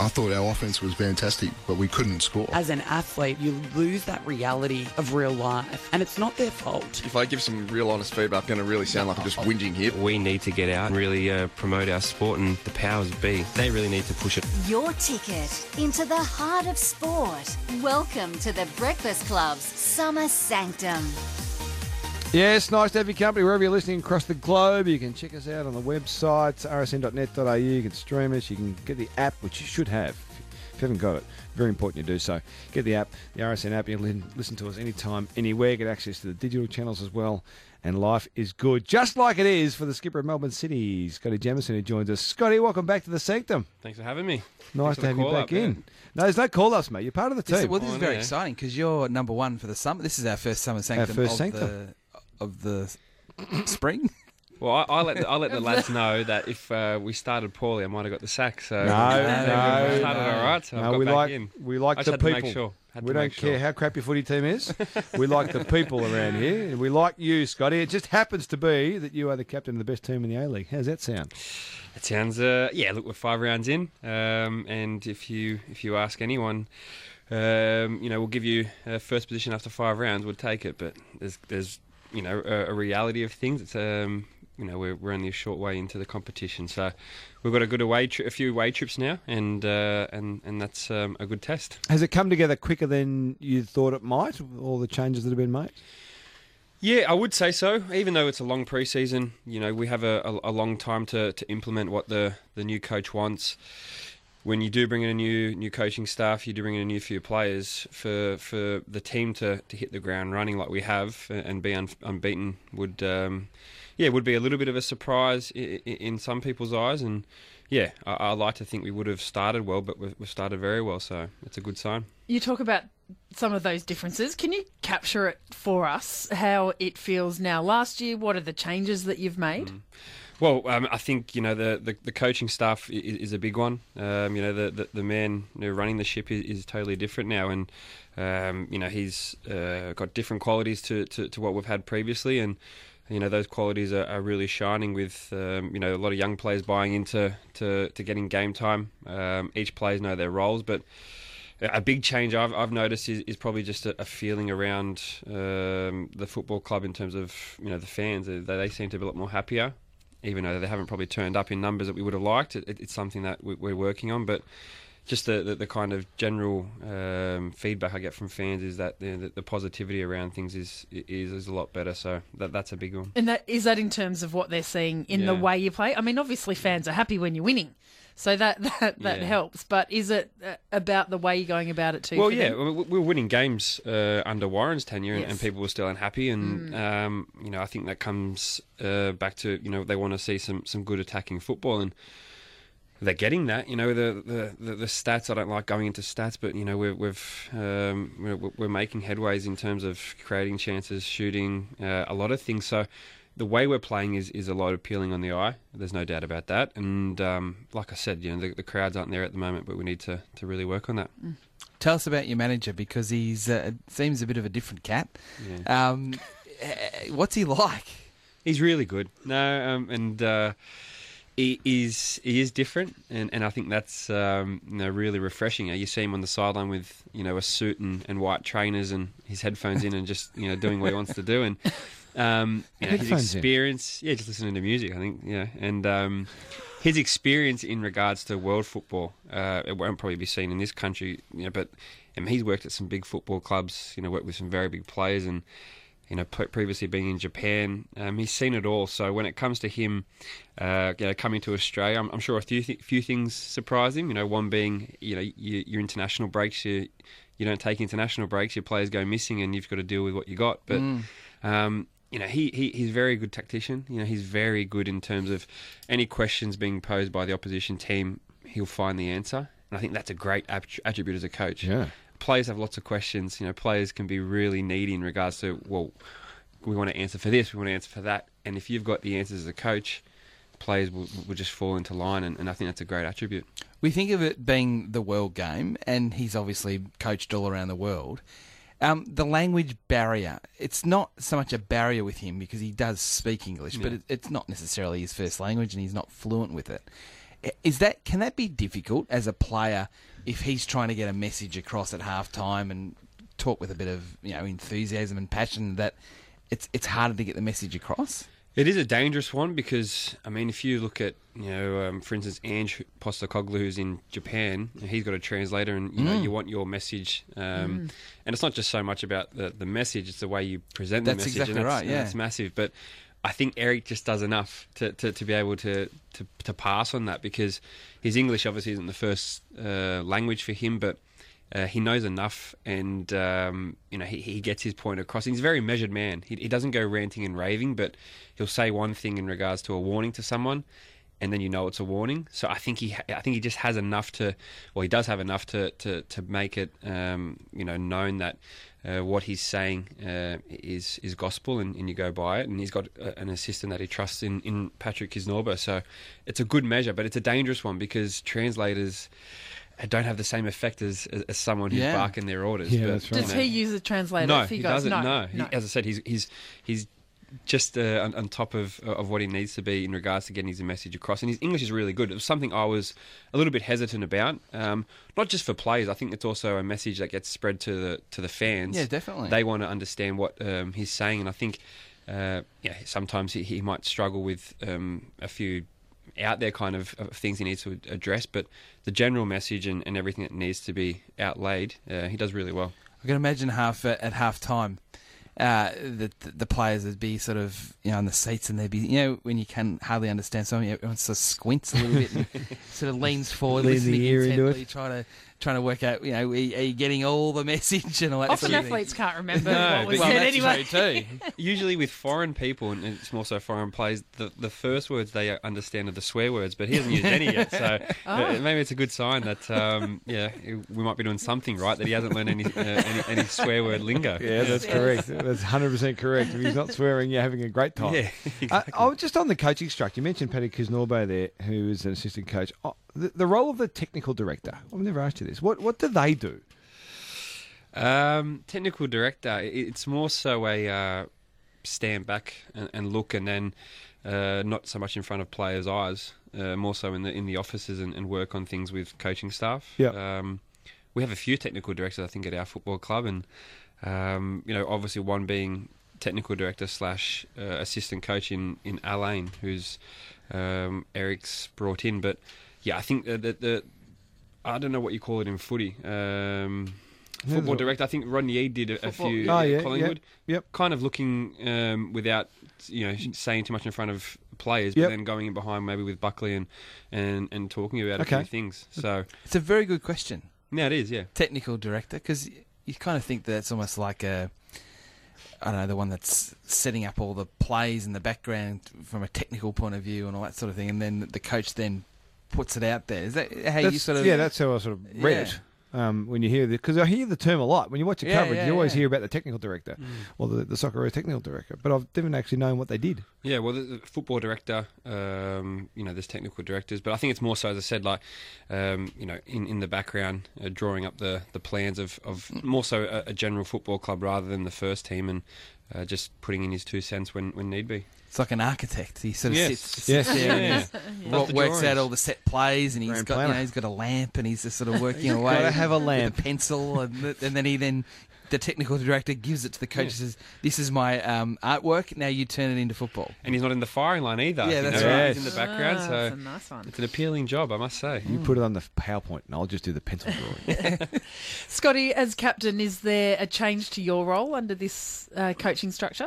I thought our offence was fantastic, but we couldn't score. As an athlete, you lose that reality of real life, and it's not their fault. If I give some real honest feedback, I'm going to really sound like I'm just whinging here. We need to get out and really promote our sport, and the powers be, they really need to push it. Your ticket into the heart of sport. Welcome to the Breakfast Club's Summer Sanctum. Yes, nice to have your company wherever you're listening across the globe. You can check us out on the website, rsn.net.au. You can stream us. You can get the app, which you should have. If you haven't got it, very important you do so. Get the app, the RSN app. You can listen to us anytime, anywhere. Get access to the digital channels as well. And life is good, just like it is for the skipper of Melbourne City, Scotty Jamieson, who joins us. Scotty, welcome back to the Sanctum. Thanks for having me. Nice to have you back in. No, there's no call-ups, mate. You're part of the team. This is very exciting because you're number one for the summer. This is our first Summer Sanctum of the spring. Well, I let the lads know that if we started poorly, I might have got the sack. So No. started all right. So I've got back in. We like I the just had to people. make sure. We don't care how crap your footy team is. We like the people around here. And we like you, Scotty. It just happens to be that you are the captain of the best team in the A-League. How's that sound? It sounds, look, we're 5 rounds in. And if you ask anyone, we'll give you first position after 5 rounds, we'll take it. But there's a reality of things. It's, we're only a short way into the competition. So we've got a few away trips now, and that's a good test. Has it come together quicker than you thought it might, all the changes that have been made? Yeah, I would say so. Even though it's a long pre-season, we have a long time to implement what the new coach wants. When you do bring in a new coaching staff, you do bring in a new few players. For the team to hit the ground running like we have and be unbeaten would be a little bit of a surprise in some people's eyes. And yeah, I like to think we would have started well, but we've started very well, so it's a good sign. You talk about some of those differences. Can you capture it for us, how it feels now last year? What are the changes that you've made? Well, I think the coaching staff is a big one. The man running the ship is totally different now, and he's got different qualities to what we've had previously, and those qualities are really shining with a lot of young players buying into getting game time. Each players know their roles, but a big change I've noticed is probably just a feeling around the football club in terms of the fans. They seem to be a lot more happier. Even though they haven't probably turned up in numbers that we would have liked, it's something that we're working on. But just the kind of general feedback I get from fans is that the positivity around things is a lot better. So that's a big one. And is that in terms of what they're seeing in the way you play? I mean, obviously fans are happy when you're winning, so that helps. But is it about the way you're going about it too? Well, yeah, we were winning games under Warren's tenure, and people were still unhappy. And I think that comes back to they want to see some good attacking football, and they're getting that. The stats. I don't like going into stats, but we're making headways in terms of creating chances, shooting, a lot of things. So the way we're playing is a lot appealing on the eye. There's no doubt about that. And like I said, the crowds aren't there at the moment, but we need to really work on that. Tell us about your manager, because he's seems a bit of a different cat. Yeah. What's he like? He's really good. He is different, and I think that's really refreshing. You see him on the sideline with a suit and white trainers and his headphones in and just doing what he wants to do, and his experience, just listening to music, I think, and his experience in regards to world football, it won't probably be seen in this country, but he's worked at some big football clubs, worked with some very big players, and previously being in Japan, he's seen it all. So when it comes to him, coming to Australia, I'm sure a few things surprise him. One being, your international breaks, you don't take international breaks, your players go missing, and you've got to deal with what you got. But he's a very good tactician. He's very good in terms of any questions being posed by the opposition team, he'll find the answer. And I think that's a great attribute as a coach. Yeah. Players have lots of questions. Players can be really needy in regards to, well, we want to answer for this, we want to answer for that. And if you've got the answers as a coach, players will just fall into line, and I think that's a great attribute. We think of it being the world game, and he's obviously coached all around the world. The language barrier, it's not so much a barrier with him because he does speak English, but it's not necessarily his first language and he's not fluent with it. Can that be difficult as a player if he's trying to get a message across at halftime and talk with a bit of enthusiasm and passion, that it's harder to get the message across? It is a dangerous one because, I mean, if you look at, for instance, Ange Postecoglou, who's in Japan, he's got a translator, and you want your message, and it's not just so much about the message; it's the way you present the message. That's exactly right. Yeah, it's massive. But I think Eric just does enough to be able to pass on that, because his English obviously isn't the first language for him, but he knows enough, and he gets his point across. He's a very measured man. He doesn't go ranting and raving, but he'll say one thing in regards to a warning to someone, and then it's a warning. So I think he just has enough he does have enough to make it known that what he's saying is gospel, and you go by it. And he's got an assistant that he trusts in Patrick Kisnorbo. So it's a good measure, but it's a dangerous one because translators don't have the same effect as someone who's barking their orders. Yeah, but, that's right. Does he use a translator? No, if he goes, doesn't. No. As I said, he's just on top of what he needs to be in regards to getting his message across. And his English is really good. It was something I was a little bit hesitant about, not just for players. I think it's also a message that gets spread to the fans. Yeah, definitely. They want to understand what he's saying, and I think sometimes he might struggle with a few out there kind of things he needs to address, but the general message and everything that needs to be outlaid, he does really well. I can imagine at half time, the players would be sort of on the seats, and they'd be when you can hardly understand something, everyone sort of squints a little bit and sort of leans forward, listening intently, trying to work out, are you getting all the message and all that Often sort of athletes can't remember No, what was but- said that's anyway. true too. Usually with foreign people, and it's more so foreign players, the first words they understand are the swear words, but he hasn't used any yet, so maybe it's a good sign that we might be doing something right, that he hasn't learned any swear word lingo. Yeah, that's correct. That's 100% correct. If he's not swearing, you're having a great time. Yeah, exactly. Just on the coaching structure, you mentioned Paddy Kisnorbo there, who is an assistant coach. The role of the technical director, I've never asked you this. What do they do? Technical director, it's more so a stand back and look, and then not so much in front of players' eyes, more so in the offices and work on things with coaching staff. Yeah. We have a few technical directors, I think, at our football club, and obviously one being technical director / assistant coach in Alain, who's Eric's brought in. But yeah, I think that I don't know what you call it in footy. Football director. I think Rodney Eade did a few Collingwood. Yep. Kind of looking without saying too much in front of players, but then going in behind maybe with Buckley and talking about a few things. So It's a very good question. Yeah, it is. Yeah. Technical director, because you kind of think that it's almost like the one that's setting up all the plays in the background from a technical point of view and all that sort of thing, and then the coach then puts it out there. Is that how you sort of? Yeah, that's how I sort of read it. When you hear because I hear the term a lot when you watch the coverage, you always hear about the technical director or the Socceroos technical director, but I've never actually known what they did. Yeah, well, the football director, there's technical directors, but I think it's more so, as I said, like, in the background, drawing up the plans of more so a general football club rather than the first team, and just putting in his 2 cents when need be. It's like an architect. He sort of sits Yes. there and Does the works out drawings. all the set plays, and he's Grand got planner. he's got a lamp, and he's just sort of working away. gotta have a lamp. with a pencil, and then the technical director gives it to the coach and says, "This is my artwork. Now you turn it into football." And he's not in the firing line either. Yeah, that's right. He's in the background, so That's a nice one. it's an appealing job, I must say. You put it on the PowerPoint, and I'll just do the pencil drawing. Scotty, as captain, is there a change to your role under this coaching structure?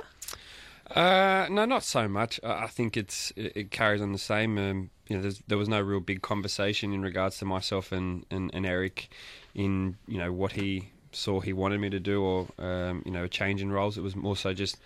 No, not so much. I think it carries on the same. There was no real big conversation in regards to myself and Eric in what he saw he wanted me to do, or a change in roles. It was more so just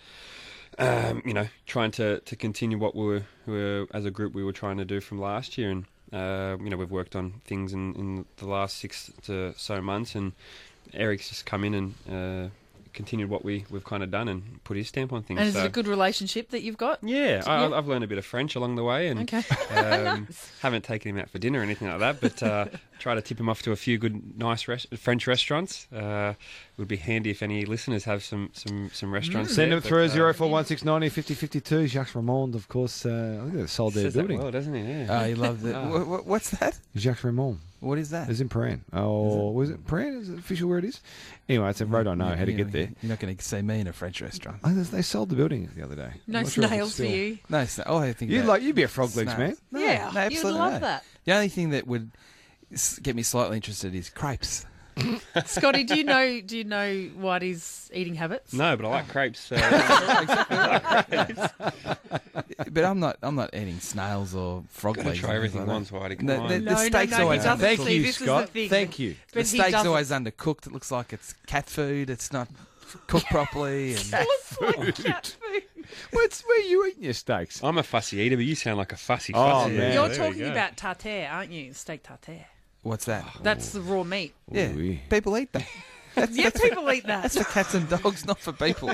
trying to continue what we were as a group we were trying to do from last year, and we've worked on things in the last 6 to so months, and Eric's just come in and continued what we've kind of done and put his stamp on things. And is so, it a good relationship that you've got? yeah, I've learned a bit of French along the way, and Okay. haven't taken him out for dinner or anything like that, but try to tip him off to a few good, nice French restaurants. It would be handy if any listeners have some restaurants. Send there, them through but, 041690 5052. Jacques Raymond, of course. I think they've sold their says that building. well, doesn't he? Yeah. Oh, he loves it. What's that? Jacques Raymond. What is that? It's in Paran. Oh, was it Paran? Is it official where it is? Anyway, it's a road I know how to get there. You're not going to see me in a French restaurant. Oh, they sold the building the other day. No I'm not sure if it's snails for still- you. No, I think You'd be a frog legs man. snails. No, Yeah, no, you'd absolutely love not. that. The only thing that would get me slightly interested is crepes. Scotty, do you know Whitey's eating habits? No, but I like crepes. But I'm not eating snails or frog Gotta legs. try or everything anything once, Whitey. Come The- on. the- No, steak's he always doesn't. Thank See, you, this is Scott. the thing. Thank you. The But he steak's doesn't- always undercooked. It looks like it's cat food. It's not cooked properly. And Looks like cat food. Where are you eating your steaks? I'm a fussy eater, but you sound like a fussy. Oh, fussy. man. You're There you talking go. about tartare, aren't you? Steak tartare. what's that? That's the raw meat. Yeah, Ooh. people eat that. Yeah, people eat that. That's for cats and dogs, not for people.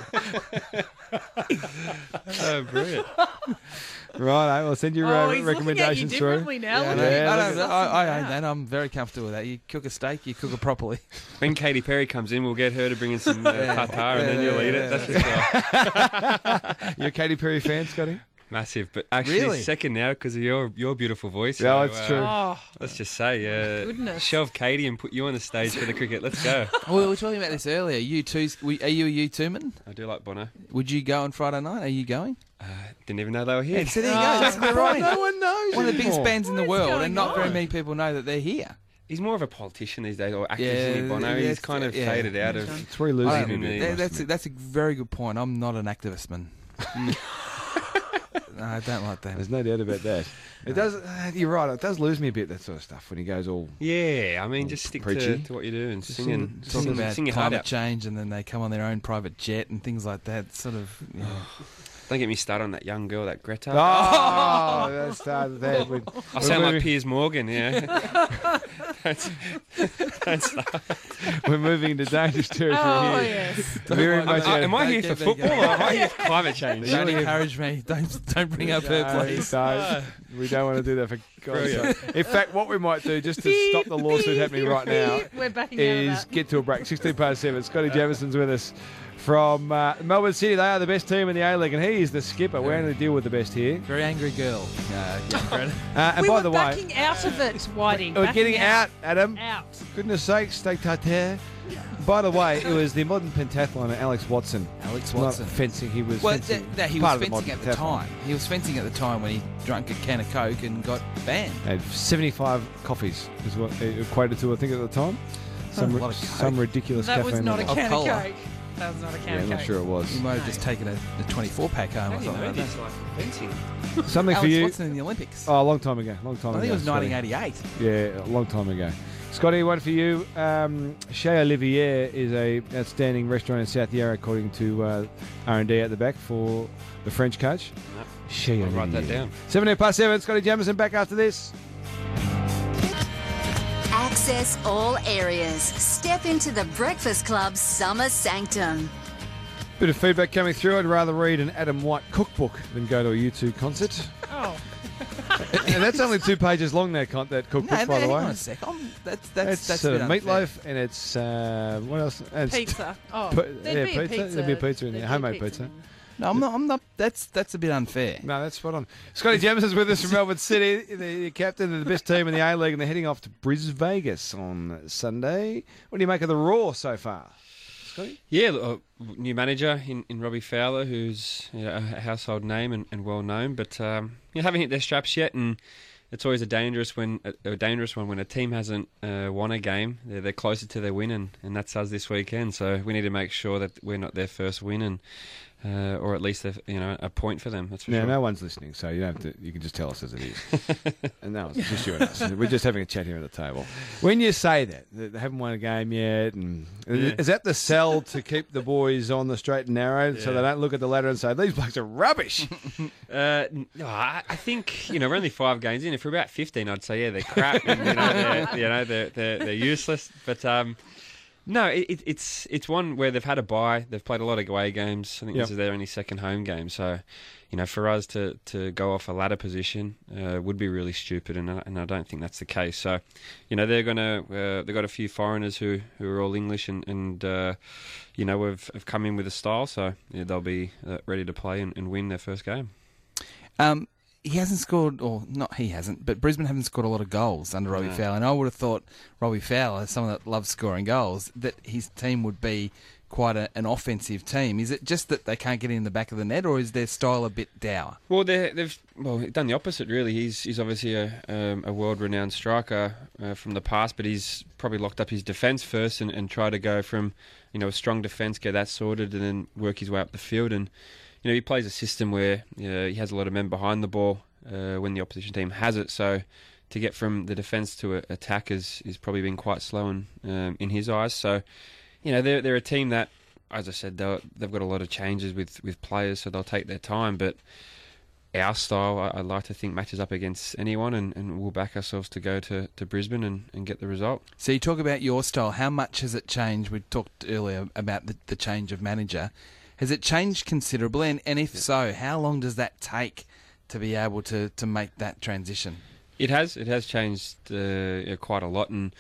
Oh, brilliant. Right, I'll send your Oh, he's recommendations looking at you through. differently now. Yeah, Look no, at Yeah, you. I own that. I'm very comfortable with that. You cook a steak, you cook it properly. When Katy Perry comes in, we'll get her to bring in some tartare, and then you'll eat it. That's just You're a Katy Perry fan, Scotty? massive. But actually, Really? second now because of your beautiful voice. Yeah, So, that's true. Oh, Let's just say, Goodness. shelve Katie and put you on the stage for the cricket. Let's go. Well, we were talking about this earlier. Are you a U2-man? I do like Bono. Would you go on Friday night? Are you going? Didn't even know they were here. So there you Oh, go. That's the Right, point. no one knows One of the biggest anymore. bands in the What is world, going and not very on? many people know that they're here. He's more of a politician these days, or actor, Yeah, isn't he, Bono? yeah, He's kind of yeah. faded out of... It's where he loses I it a don't- bit, Yeah, must admit. That's a very good point. I'm not an activist man. No, I don't like that. There's no doubt about that. It does. You're right. It does lose me a bit, that sort of stuff, when he goes all. Yeah, I mean, just stick preachy. to what you do and Just sing and Talking about sing your heart climate out. change, and then they come on their own private jet and things like that. Sort of. Yeah. Don't get me started on that young girl, that Greta. Oh, that's started that. I sound like Piers Morgan, yeah. don't start. We're moving into dangerous territory oh here. yes. Very much. Am I here Don't for get me football or am I here for climate change? Don't encourage me. Don't bring up her, please. We don't want to do that for God's Brilliant. sake. In fact, what we might do, just to stop the lawsuit happening right now, We're backing is out of that. get to a break. 16:07. Scotty Jefferson's with us from Melbourne City. They are the best team in the A-League, and he is the skipper. We only deal with the best here. Very angry girl. Getting credit. And We by were the way, backing out of it, Whitey. we're Backing getting out, Adam. Out. Goodness sakes, steak tartare. By the way, it was the modern pentathlon, Alex Watson. Alex Not Watson. fencing. He was Well, fencing. he part was of the fencing modern at the pentathlon. time. He was fencing at the time when he drank a can of Coke and got banned. Had 75 coffees is what it equated to, I think, at the time. A lot of Coke. Some ridiculous That caffeine was not a level. can of cola. Coke. That was not a can Yeah, of I'm Coke. not sure it was. He might have just taken a 24-pack home or I didn't something know like that. this, like fencing. Something for Alex you. Watson in the Olympics. Oh, a long time ago. Long time I ago. think it was Scotty. 1988. Yeah, a long time ago. Scotty, one for you. Chez Olivier is a outstanding restaurant in South Yarra, according to R&D at the back for the French coach. Yep. Chez I'll write that Olivier. down. 7:07. Scotty Jamieson back after this. Access all areas. Step into the Breakfast Club's summer sanctum. Bit of feedback coming through. I'd rather read an Adam White cookbook than go to a U2 concert. Oh, And that's only 2 pages long, that cookbook, No, by the hang way. on a sec. That's It's a bit unfair. meatloaf and it's what else? And it's pizza. Oh, pu- there'd yeah, be a pizza. There'd be a pizza in there. There'd be Homemade pizza. No, I'm not. That's a bit unfair. No, that's spot on. Scotty Jamison's with us from Melbourne City, the captain of the best team in the A-League, and they're heading off to Bris Vegas on Sunday. What do you make of the Raw so far, Scotty? Yeah, new manager in Robbie Fowler, who's a household name and well known, but haven't hit their straps yet, and it's always a dangerous one when a team hasn't won a game. They're closer to their win, and that's us this weekend. So we need to make sure that we're not their first win, and or at least a point for them. That's for Now, sure. no one's listening, so you don't have to. You can just tell us as it is. And no, it's just you and us. We're just having a chat here at the table. When you say that they haven't won a game yet, and is that the sell to keep the boys on the straight and narrow, so they don't look at the ladder and say these blokes are rubbish? No, I think we're only 5 games in. If we're about 15, I'd say they're crap. And, they're useless. But No, it's one where they've had a bye. They've played a lot of away games. I think this is their only second home game. So, for us to go off a ladder position would be really stupid, and I don't think that's the case. So, they're gonna they've got a few foreigners who are all English and have come in with a style. So they'll be ready to play and win their first game. He hasn't scored, or not he hasn't, but Brisbane haven't scored a lot of goals under Robbie Fowler. And I would have thought Robbie Fowler, as someone that loves scoring goals, that his team would be quite an offensive team. Is it just that they can't get in the back of the net, or is their style a bit dour? Well, they've done the opposite, really. He's obviously a world-renowned striker from the past, but he's probably locked up his defence first and tried to go from a strong defence, get that sorted, and then work his way up the field. And he plays a system where he has a lot of men behind the ball when the opposition team has it. So to get from the defence to attack is probably been quite slow in his eyes. So, they're a team that, as I said, they've got a lot of changes with players, so they'll take their time. But our style, I like to think, matches up against anyone, and we'll back ourselves to go to Brisbane and get the result. So you talk about your style. How much has it changed? We talked earlier about the change of manager. Has it changed considerably? And if so, how long does that take to be able to make that transition? It has changed quite a lot, and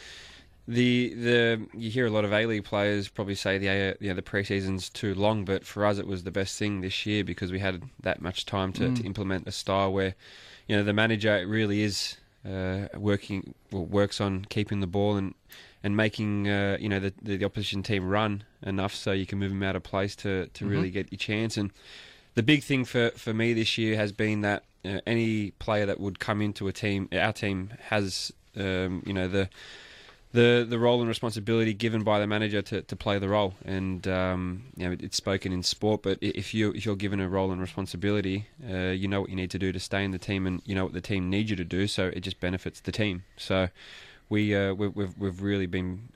you hear a lot of A-League players probably say the pre-season's too long, but for us it was the best thing this year because we had that much time to implement a style where the manager really is works on keeping the ball and making the opposition team run enough so you can move them out of place to really get your chance. And the big thing for me this year has been that any player that would come into our team has the role and responsibility given by the manager to play the role. And it's spoken in sport, but if you're given a role and responsibility, you know what you need to do to stay in the team, and you know what the team needs you to do. So it just benefits the team. So we've really been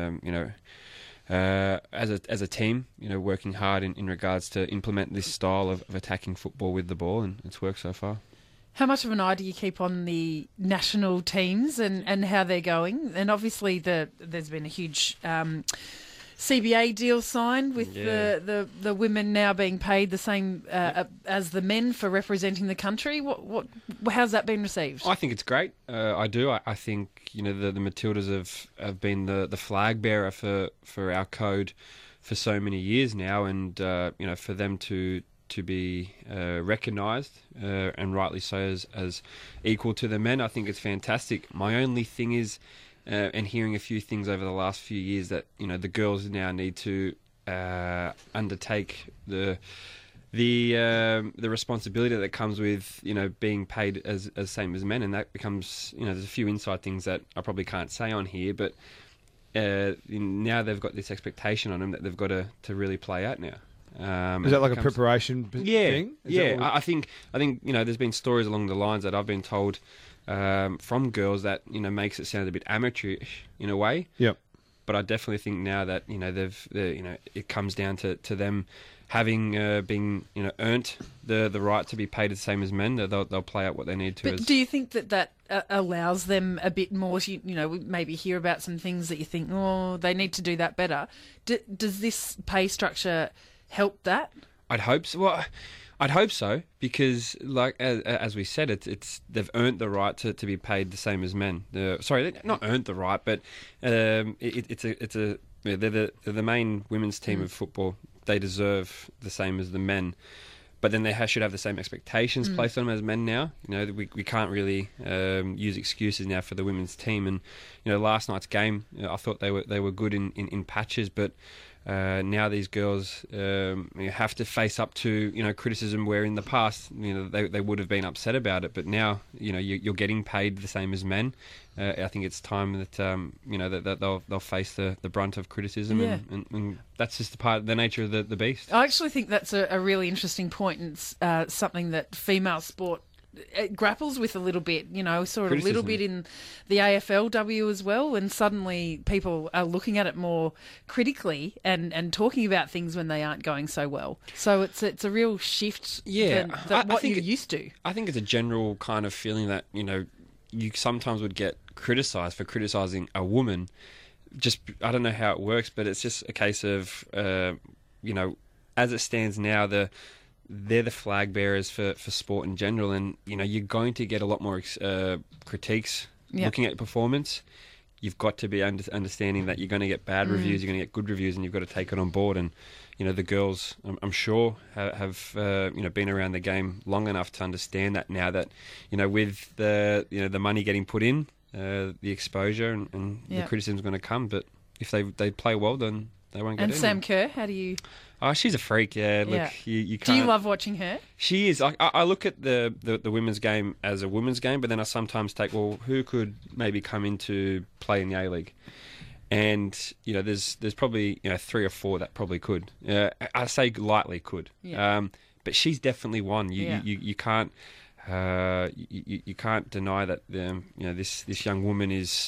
as a team, working hard in regards to implement this style of attacking football with the ball, and it's worked so far. How much of an eye do you keep on the national teams and how they're going? And obviously there's been a huge CBA deal signed with the women now being paid the same as the men for representing the country. How's that been received? I think it's great. I do. I think the Matildas have been the flag bearer for our code for so many years now, and for them to be recognised and rightly so as equal to the men, I think it's fantastic. My only thing is, and hearing a few things over the last few years, that the girls now need to undertake the responsibility that comes with being paid as same as men, and that becomes there's a few inside things that I probably can't say on here, but now they've got this expectation on them that they've got to really play out now. Is that like a preparation thing? I think there's been stories along the lines that I've been told from girls that makes it sound a bit amateurish in a way. Yep. But I definitely think now that it comes down to them having been earned the right to be paid the same as men, that they'll play out what they need to. But do you think that allows them a bit more to, we maybe hear about some things that you think, they need to do that better? Does this pay structure help that? I'd hope so. Well, I'd hope so, because like as we said, they've earned the right to be paid the same as men. Sorry, not earned the right, but they're the main women's team of football. They deserve the same as the men, but then they should have the same expectations placed on them as men now. We can't really use excuses now for the women's team. And last night's game, I thought they were good in patches, but now these girls have to face up to criticism where in the past they would have been upset about it, but now you're getting paid the same as men. I think it's time that that they'll face the brunt of criticism, and that's just the nature of the beast. I actually think that's a really interesting point, and it's something that female sport grapples with a little bit, sort of a little bit in the AFLW as well, and suddenly people are looking at it more critically and talking about things when they aren't going so well. So it's a real shift than what you're used to. I think it's a general kind of feeling that, you sometimes would get criticised for criticising a woman I don't know how it works, but it's just a case of as it stands now, they're the flag bearers for sport in general, and you're going to get a lot more critiques looking at performance. You've got to be understanding that you're going to get bad reviews, you're going to get good reviews, and you've got to take it on board. And the girls, I'm sure, have been around the game long enough to understand that now. That with the money getting put in, the exposure and the criticism is going to come. But if they play well, then they won't get in. And Sam Kerr, how do you? Oh, she's a freak. Yeah, look, you can't. Do you love watching her? She is. I look at the women's game as a women's game, but then I sometimes take, well, who could maybe come into play in the A-League? And there's probably 3 or 4 that probably could. I say lightly could. Yeah. But she's definitely one. You can't you can't deny that this young woman is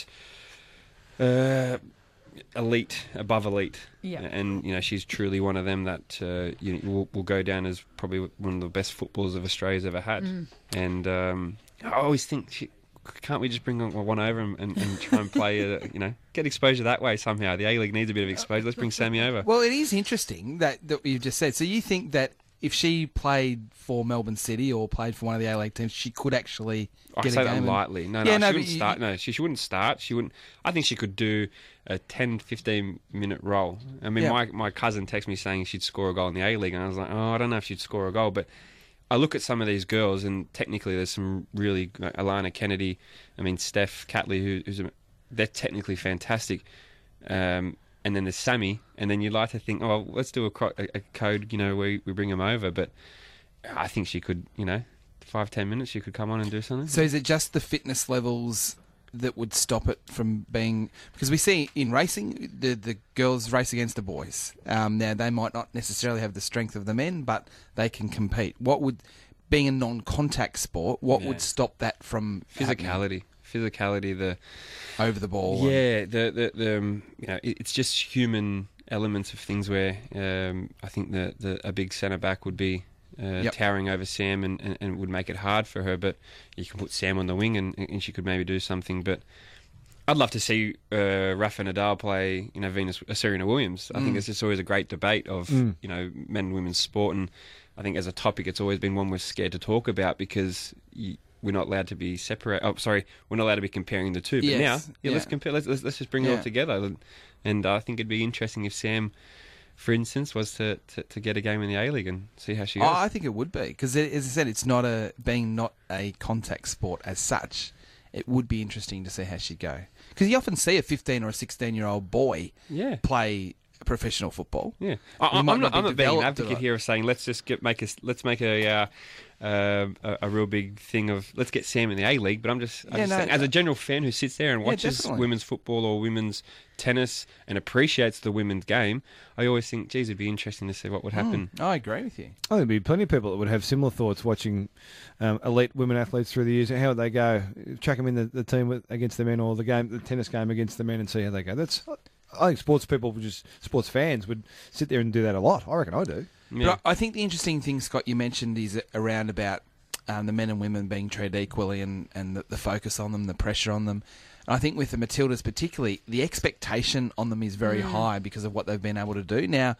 elite, above elite. Yeah. And she's truly one of them that will go down as probably one of the best footballers of Australia's ever had. And I always think, can't we just bring one over and try and play, get exposure that way somehow? The A-League needs a bit of exposure. Let's bring Sammy over. Well, it is interesting that you just said. So you think that if she played for Melbourne City or played for one of the A-League teams, she could actually get a game? I say that lightly. No, she wouldn't start. No, she wouldn't start. She wouldn't. I think she could do a 10, 15-minute role. I mean, my cousin texted me saying she'd score a goal in the A-League, and I was like, I don't know if she'd score a goal. But I look at some of these girls, and technically there's some really... Alana Kennedy, Steph Catley, they're technically fantastic. And then there's Sammy, and then you'd like to think, let's do a code, where we bring them over. But I think she could, 5-10 minutes, she could come on and do something. So is it just the fitness levels that would stop it from being... Because we see in racing, the girls race against the boys. Now, they might not necessarily have the strength of the men, but they can compete. What would... Being a non-contact sport, what would stop that from physicality? Physicality, the over the ball. Yeah, the it's just human elements of things where I think a big centre back would be towering over Sam and would make it hard for her. But you can put Sam on the wing and she could maybe do something. But I'd love to see Rafa Nadal play Serena Williams. I think it's just always a great debate of men and women's sport, and I think as a topic it's always been one we're scared to talk about because we're not allowed to be separate. We're not allowed to be comparing the two. But now, let's compare. Let's just bring it all together. And I think it'd be interesting if Sam, for instance, was to get a game in the A-League and see how she goes. I think it would be because, as I said, it's not a contact sport as such. It would be interesting to see how she'd go because you often see a 15 or a 16-year-old boy play professional football. Yeah, I'm not being an advocate here of saying let's make a real big thing of let's get Sam in the A-League, but I'm just saying, as a general fan who sits there and watches women's football or women's tennis and appreciates the women's game, I always think, geez, it'd be interesting to see what would happen. I agree with you. I think there'd be plenty of people that would have similar thoughts watching elite women athletes through the years. How would they go? Chuck them in the team against the men, or the tennis game against the men, and see how they go. I think sports fans would sit there and do that a lot. I reckon I do. Yeah. But I think the interesting thing, Scott, you mentioned is around about the men and women being treated equally and the focus on them, the pressure on them. And I think with the Matildas particularly, the expectation on them is very high because of what they've been able to do. Now,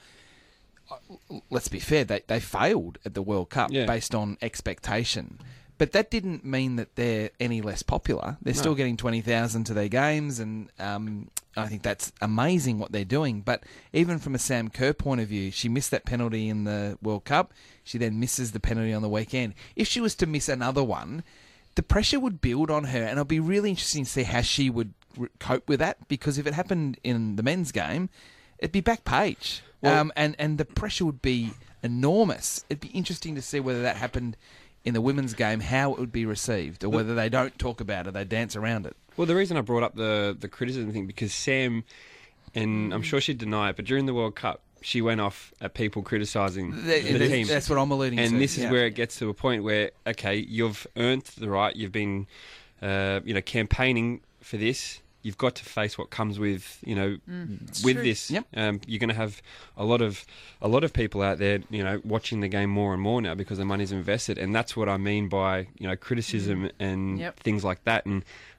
let's be fair, they failed at the World Cup based on expectation. But that didn't mean that they're any less popular. They're still getting 20,000 to their games, and I think that's amazing what they're doing. But even from a Sam Kerr point of view, she missed that penalty in the World Cup. She then misses the penalty on the weekend. If she was to miss another one, the pressure would build on her, and it'll be really interesting to see how she would cope with that, because if it happened in the men's game, it'd be back page. Well, and the pressure would be enormous. It'd be interesting to see whether that happened in the women's game, how it would be received, or whether they don't talk about it, they dance around it. Well, the reason I brought up the criticism thing, because Sam, and I'm sure she'd deny it, but during the World Cup, she went off at people criticising the team. That's what I'm alluding to. And this is where it gets to a point where, okay, you've earned the right, you've been campaigning for this. You've got to face what comes with, with this. Yep. You're going to have a lot of people out there, watching the game more and more now because the money's invested, and that's what I mean by, criticism and things like that. And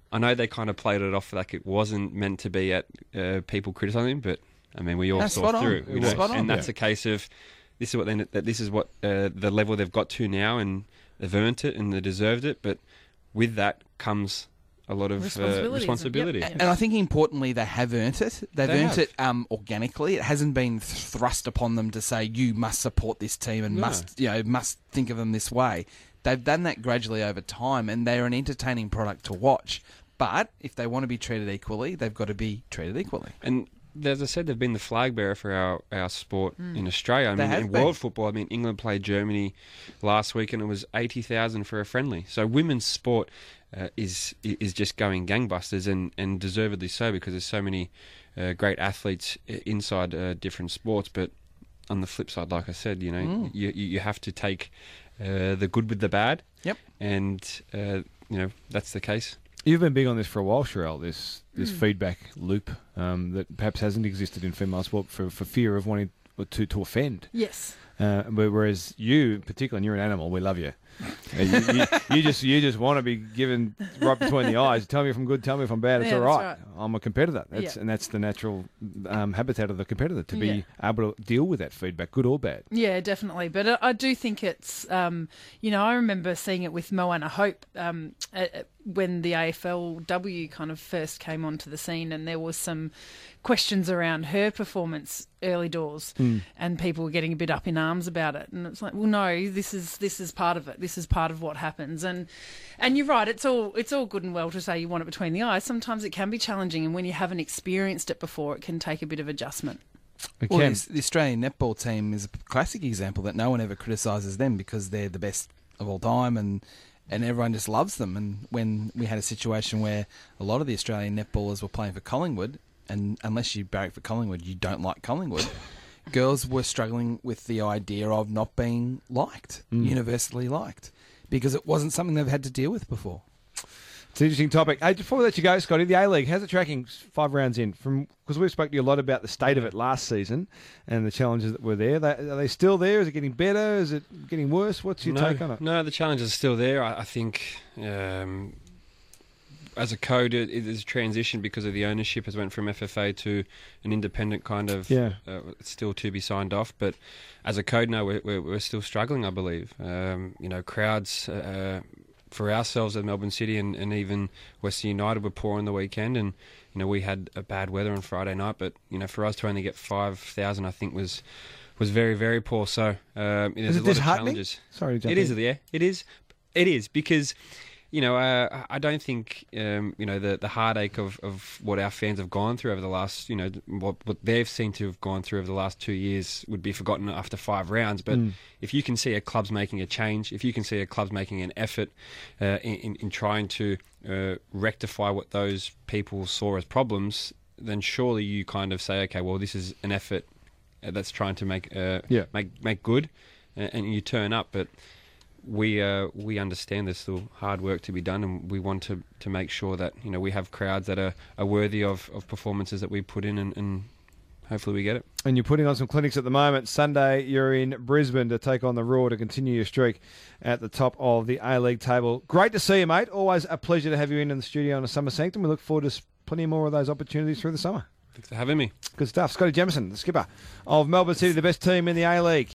I know they kind of played it off like it wasn't meant to be at people criticising him, but I mean, we all That's saw spot through on. it, you It know? was spot on. And that's a case of this is what the level they've got to now, and they've earned it and they deserved it. But with that comes a lot of responsibility. Yep. And I think importantly, they have earned it. They've They earned have. it organically. It hasn't been thrust upon them to say you must support this team and must think of them this way. They've done that gradually over time, and they're an entertaining product to watch. But if they want to be treated equally, they've got to be treated equally. And as I said, they've been the flag bearer for our sport in Australia. I They mean, have in been. world football, I mean, England played Germany last week, and it was 80,000 for a friendly. So women's sport is just going gangbusters, and deservedly so, because there's so many great athletes inside different sports. But on the flip side, like I said, you know, you have to take the good with the bad. Yep. And you know, that's the case. You've been big on this for a while, Sherelle, this feedback loop that perhaps hasn't existed in female sport for fear of wanting to offend. Yes. Whereas you, particularly, and you're an animal, we love you. You just want to be given right between the eyes. Tell me if I'm good, tell me if I'm bad. It's Yeah, all that's right. right. I'm a competitor. Yeah. And that's the natural habitat of the competitor, to be Yeah. able to deal with that feedback, good or bad. Yeah, definitely. But I do think it's, you know, I remember seeing it with Moana Hope when the AFLW kind of first came onto the scene, and there was some questions around her performance early doors, and people were getting a bit up in arms about it. And it's like, well, no, this is part of it. This is part of what happens. And you're right. It's all good and well to say you want it between the eyes. Sometimes it can be challenging, and when you haven't experienced it before, it can take a bit of adjustment. Well, the Australian netball team is a classic example that no one ever criticises them because they're the best of all time, and everyone just loves them. And when we had a situation where a lot of the Australian netballers were playing for Collingwood, and unless you barrack for Collingwood, you don't like Collingwood, girls were struggling with the idea of not being liked, universally liked, because it wasn't something they've had to deal with before. It's an interesting topic. Hey, before we let you go, Scotty, the A-League, how's it tracking 5 rounds in? Because we've spoken to you a lot about the state of it last season and the challenges that were there. Are they still there? Is it getting better? Is it getting worse? What's your take on it? No, the challenges are still there. I think as a code, it is a transition because of the ownership has went from FFA to an independent kind of. Yeah. It's still to be signed off, but as a code, no, we're still struggling. I believe. You know, crowds for ourselves at Melbourne City and even Western United were poor on the weekend, and you know we had a bad weather on Friday night. But you know, for us to only get 5,000, I think was very, very poor. So there's a lot of challenges. Sorry to jump It is, in. yeah. It is because, you know, I don't think, you know, the heartache of what our fans have gone through over the last, you know, what they've seemed to have gone through over the last 2 years would be forgotten after 5 rounds. But if you can see a club's making a change, if you can see a club's making an effort in trying to rectify what those people saw as problems, then surely you kind of say, okay, well, this is an effort that's trying to make good, and you turn up. But we understand there's still hard work to be done, and we want to make sure that, you know, we have crowds that are worthy of performances that we put in, and hopefully we get it. And you're putting on some clinics at the moment. Sunday, you're in Brisbane to take on the Raw to continue your streak at the top of the A-League table. Great to see you, mate. Always a pleasure to have you in the studio on a Summer Sanctum. We look forward to plenty more of those opportunities through the summer. Thanks for having me. Good stuff. Scotty Jemison, the skipper of Melbourne City, the best team in the A-League.